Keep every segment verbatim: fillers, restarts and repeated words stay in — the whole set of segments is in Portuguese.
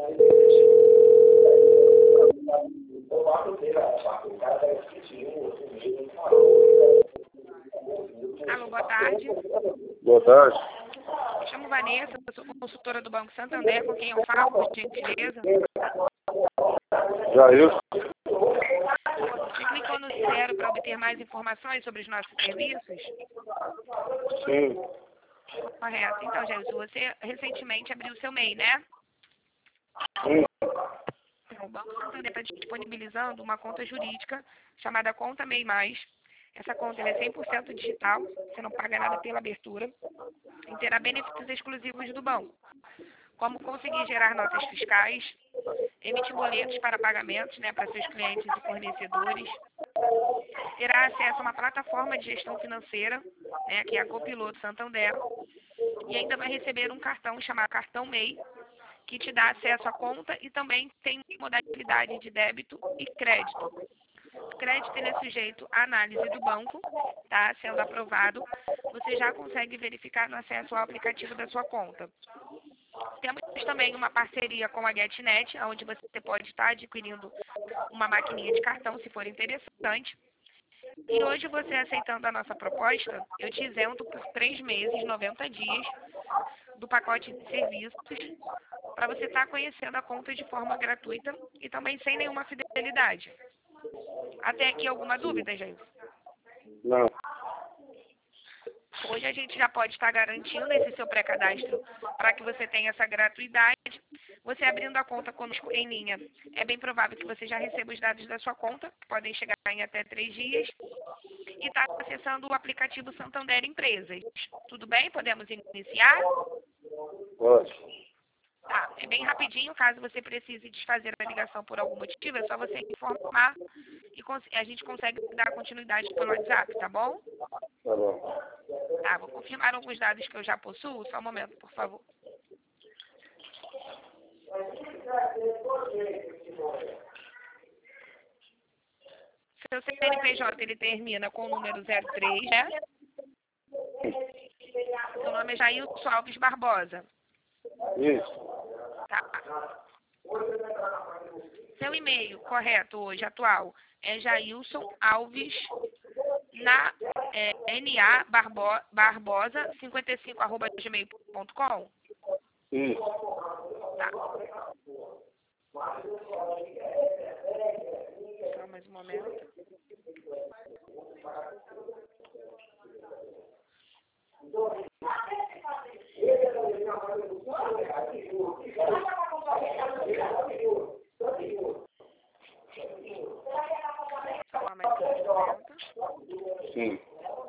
Alô, boa tarde. Boa tarde. Me chamo Vanessa, eu sou consultora do Banco Santander, com quem eu falo, por gentileza. Jair. Você clicou no zero para obter mais informações sobre os nossos serviços? Sim. Correto. Então, Jailson, você recentemente abriu o seu M E I, né? Sim. O Banco Santander está disponibilizando uma conta jurídica chamada Conta M E I Mais. Essa conta ela é cem por cento digital, você não paga nada pela abertura e terá benefícios exclusivos do banco, como conseguir gerar notas fiscais, emitir boletos para pagamentos, né, para seus clientes e fornecedores, terá acesso a uma plataforma de gestão financeira, né, que é a Copiloto Santander, e ainda vai receber um cartão chamado Cartão M E I, que te dá acesso à conta e também tem modalidade de débito e crédito. O crédito ele é sujeito à análise do banco, tá? Sendo aprovado, você já consegue verificar no acesso ao aplicativo da sua conta. Temos também uma parceria com a GetNet, onde você pode estar adquirindo uma maquininha de cartão, se for interessante. E hoje, você aceitando a nossa proposta, eu te isento por três meses, noventa dias, do pacote de serviços, para você estar conhecendo a conta de forma gratuita e também sem nenhuma fidelidade. Até aqui alguma dúvida, Jailson? Não. Hoje a gente já pode estar garantindo esse seu pré-cadastro para que você tenha essa gratuidade. Você abrindo a conta conosco em linha, é bem provável que você já receba os dados da sua conta, que podem chegar em até três dias, e está acessando o aplicativo Santander Empresas. Tudo bem? Podemos iniciar? Pode. Tá, é bem rapidinho, caso você precise desfazer a ligação por algum motivo, é só você informar e a gente consegue dar continuidade pelo WhatsApp, tá bom? Tá bom. Tá, vou confirmar alguns dados que eu já possuo, só um momento, por favor. Seu C N P J, ele termina com o número zero três, né? Seu nome é Jailson Alves Barbosa. Isso. Tá. Seu e-mail correto hoje, atual, é Jailson Alves na é, na barbo, barbosa cinquenta e cinco arroba gmail ponto com. Isso. Tá. Só mais um momento. Só mais um momento. Sim.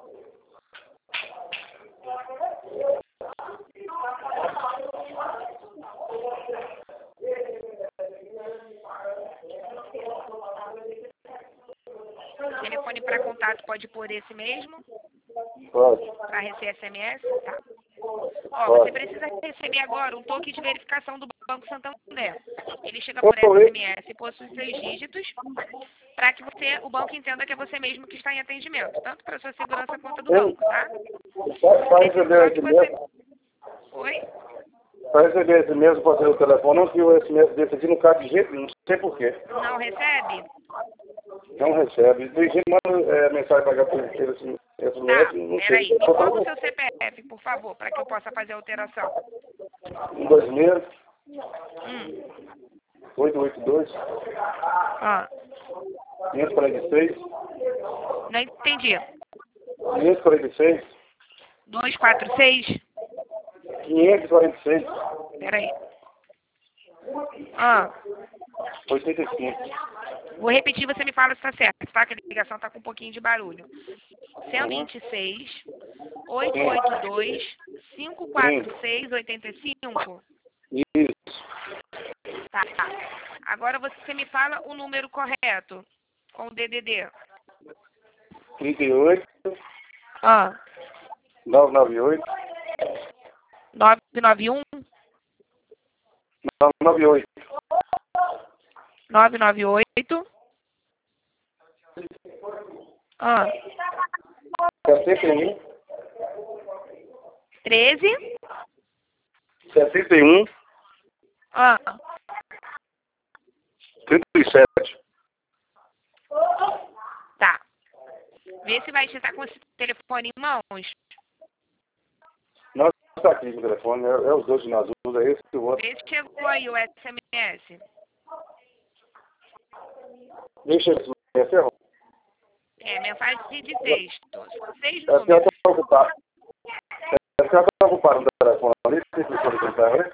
Telefone para contato pode pôr esse mesmo? Pode. Para receber S M S? Tá. Ó, Pode. você precisa receber agora um toque de verificação do Banco Santander. Ele chega por S M S e possui seis dígitos, para que você, o banco entenda que é você mesmo que está em atendimento, tanto para sua segurança quanto do banco, tá? Para receber esse mesmo? Oi? Para receber esse mesmo, pode ser o telefone, não que o S M S desse aqui não cabe de jeito nenhum, não sei porquê. Não recebe? Não recebe. Tem gente que manda é, mensagem para cá por esse S M S, Tá, não peraí. sei. Me conta o seu C P F, por favor, para que eu possa fazer a alteração. Um, dois, meia, Hum. oito, oito, dois, Ah, quinhentos e quarenta e seis, não entendi. quinhentos e quarenta e seis, dois quatro seis? quinhentos e quarenta e seis, Peraí. Ah, oitenta e cinco. vou repetir, você me fala se está certo, tá? Que a ligação está com um pouquinho de barulho. cento e vinte e seis, oitocentos e oitenta e dois, quinhentos e quarenta e seis, oitenta e cinco? Isso. Tá, tá. Agora você me fala o número correto com o D D D. trinta e oito, Ah, novecentos e noventa e oito, nove nove um, novecentos e noventa e oito, nove nove oito. Ah, sessenta e um, treze. sessenta e um, Ah, trinta e sete. Tá. Vê se vai estar com esse telefone em mãos. Não, está aqui o telefone, é, é os dois de azul, é esse e o outro. Vê se chegou aí o S M S. Deixa esse S M S. É, mensagem de texto. São seis É porque ela números. está ocupada. É porque ela está ocupada no telefone ali, tem que você tentar, né?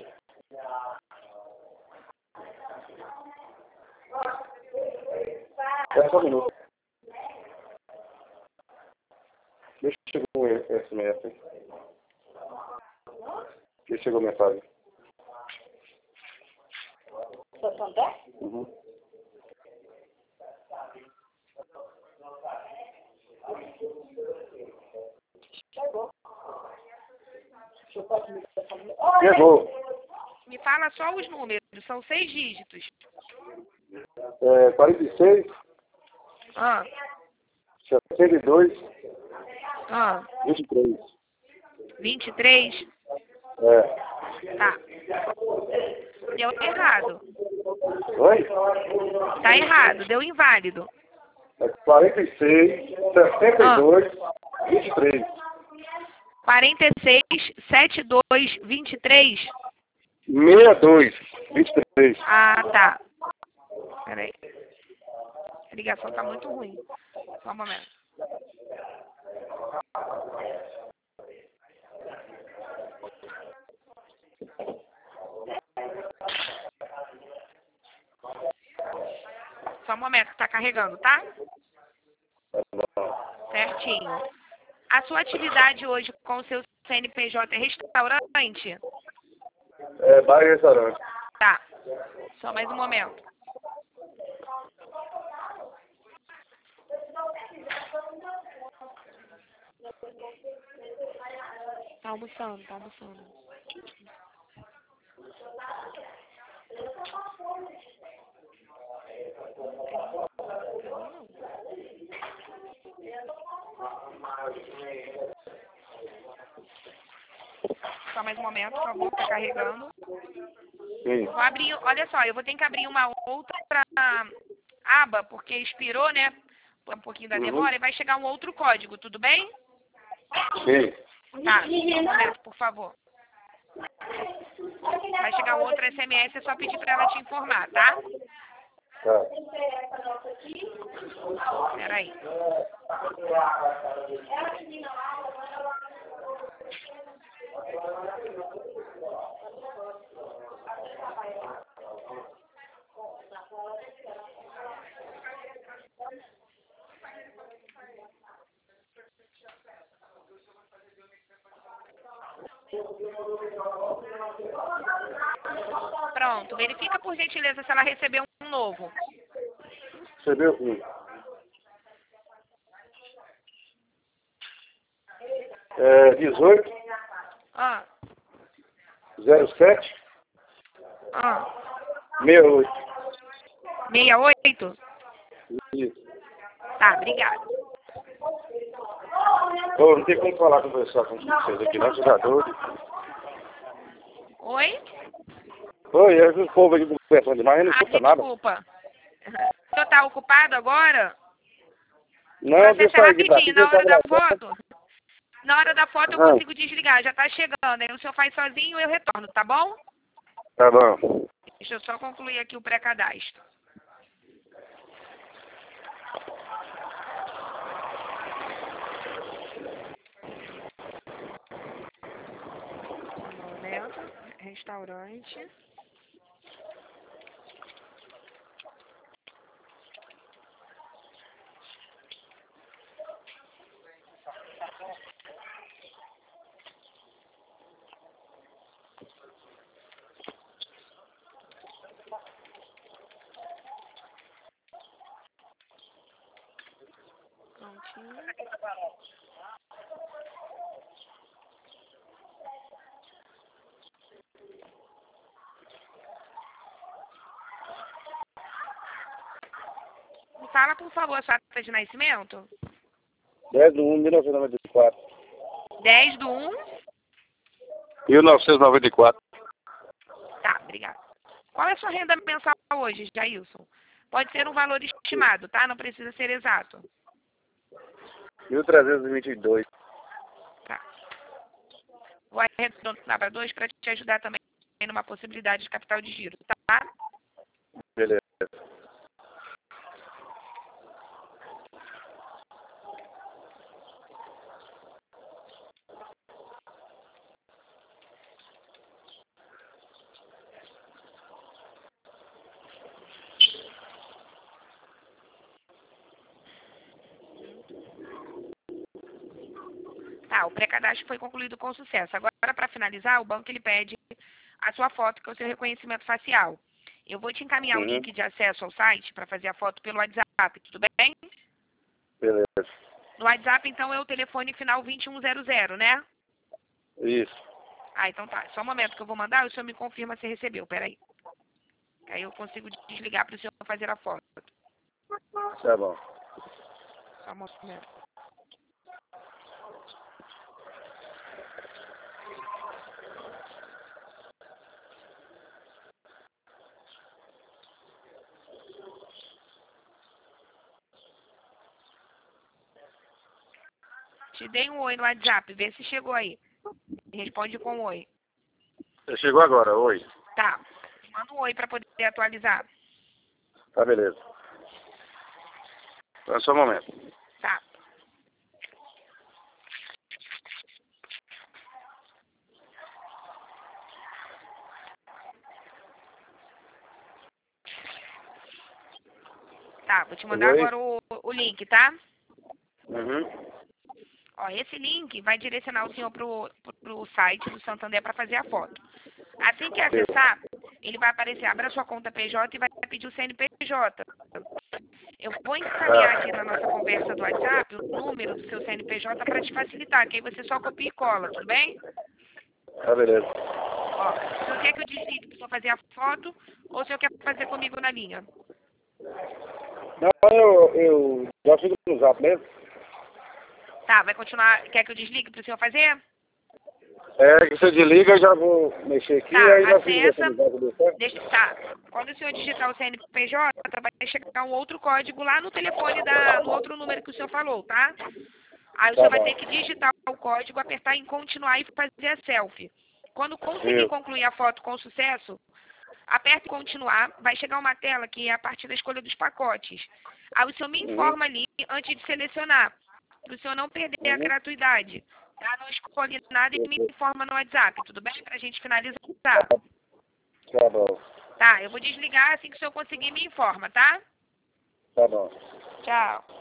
É só um minuto. Deixa eu chegar o S M S. Deixa chegou a mensagem. Uhum. Chegou. Me fala só os números. São seis dígitos. É, quarenta e seis, Ah, sessenta e dois, ah. vinte e três. vinte e três. É. Tá. Deu errado. Oi? Tá errado. Deu inválido. É quarenta e seis, sessenta e dois, vinte e três. quarenta e seis, setenta e dois, vinte e três. sessenta e dois, vinte e três. Ah, tá. Peraí. A ligação tá muito ruim. Só um momento. Só um momento que tá carregando, tá? Certinho. A sua atividade hoje com o seu C N P J é restaurante? É, bar e restaurante. Tá. Só mais um momento. Tá almoçando, tá almoçando. Só mais um momento, por favor, tá carregando. Sim. Vou abrir, olha só, eu vou ter que abrir uma outra aba, porque expirou, né? Por um pouquinho da demora, e vai chegar um outro código, tudo bem? Sim. Tá, só um momento, por favor. Vai chegar um outro S M S, é só pedir pra ela te informar, tá? Tá. Peraí. Pronto, verifica por gentileza se ela recebeu um novo. Recebeu sim. É, dezoito, Ah, zero sete, ah, sessenta e oito. sessenta e oito? Isso. Tá, obrigada. Ô, não tem como falar com conversar com vocês aqui, não, jogador. Oi? Oi, é o povo aqui conversando demais, eu não Ah, escuta nada. desculpa. O senhor tá ocupado agora? Não, Processa deixa aí, tá rapidinho, aqui, na deixa hora da eu falar. foto. Na hora da foto eu Ah. consigo desligar, já tá chegando. Aí o senhor faz sozinho e eu retorno, tá bom? Tá bom. Deixa eu só concluir aqui o pré-cadastro. Um momento. Restaurante. Prontinho. Me fala, por favor, a sua data de nascimento. dez de um de mil novecentos e noventa e quatro. dez do um. mil novecentos e noventa e quatro. Tá, obrigada. Qual é a sua renda mensal hoje, Jailson? Pode ser um valor estimado, tá? Não precisa ser exato. mil trezentos e vinte e dois. Tá. Vou arredondar para dois para te ajudar também numa possibilidade de capital de giro, tá? Beleza. Tá, o pré-cadastro foi concluído com sucesso. Agora, para finalizar, o banco ele pede a sua foto, que é o seu reconhecimento facial. Eu vou te encaminhar o Uhum. link de acesso ao site para fazer a foto pelo WhatsApp, tudo bem? Beleza. No WhatsApp, então, é o telefone final vinte e um zero zero, né? Isso. Ah, então tá. Só um momento que eu vou mandar, o senhor me confirma se recebeu. Peraí. Aí eu consigo desligar para o senhor fazer a foto. Tá bom. Só um momento. Te dei um oi no WhatsApp, vê se chegou aí. Responde com um oi. Chegou agora, oi. Tá. Manda um oi para poder atualizar. Tá, beleza. Então, só um momento. Tá. Tá, vou te mandar Chegou aí? agora o, o link, tá? Uhum. Ó, esse link vai direcionar o senhor pro, pro site do Santander para fazer a foto. Assim que acessar, ele vai aparecer, abra sua conta P J e vai pedir o C N P J. Eu vou encaminhar aqui na nossa conversa do WhatsApp o número do seu C N P J para te facilitar, que aí você só copia e cola, tudo bem? Tá, beleza. Ó, o senhor quer que eu desligue para o senhor fazer a foto ou o senhor quer fazer comigo na linha? Não, eu, eu já fico no zap mesmo. Tá, vai continuar, quer que eu desligue para o senhor fazer? É, que você desliga, eu já vou mexer aqui, Tá, aí já fico acessa, no zap do certo? deixa, tá, quando o senhor digitar o C N P J, vai chegar um outro código lá no telefone, da, no outro número que o senhor falou, tá? Aí o Tá senhor vai bom. ter que digitar o código, apertar em continuar e fazer a selfie. Quando conseguir Isso. concluir a foto com sucesso, aperte em continuar, vai chegar uma tela que é a partir da escolha dos pacotes. Aí o senhor me informa ali antes de selecionar, para o senhor não perder a Uhum. gratuidade. Tá? Não escolhe nada e me Uhum. informa no WhatsApp, tudo bem? Para a gente finalizar. Tá bom. Tá, eu vou desligar assim que o senhor conseguir me informa, tá? Tá bom. Tchau.